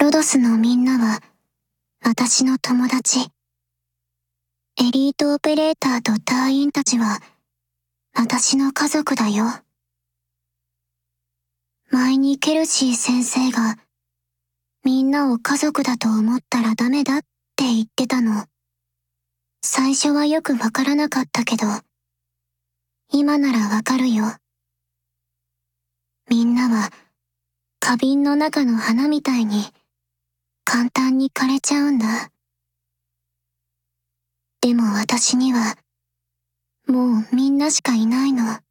ロドスのみんなは私の友達。エリートオペレーターと隊員たちは私の家族だよ。前にケルシー先生がみんなを家族だと思ったらダメだって言ってたの。最初はよくわからなかったけど、今ならわかるよ。みんなは花瓶の中の花みたいに簡単に枯れちゃうんだ。でも私にはもうみんなしかいないの。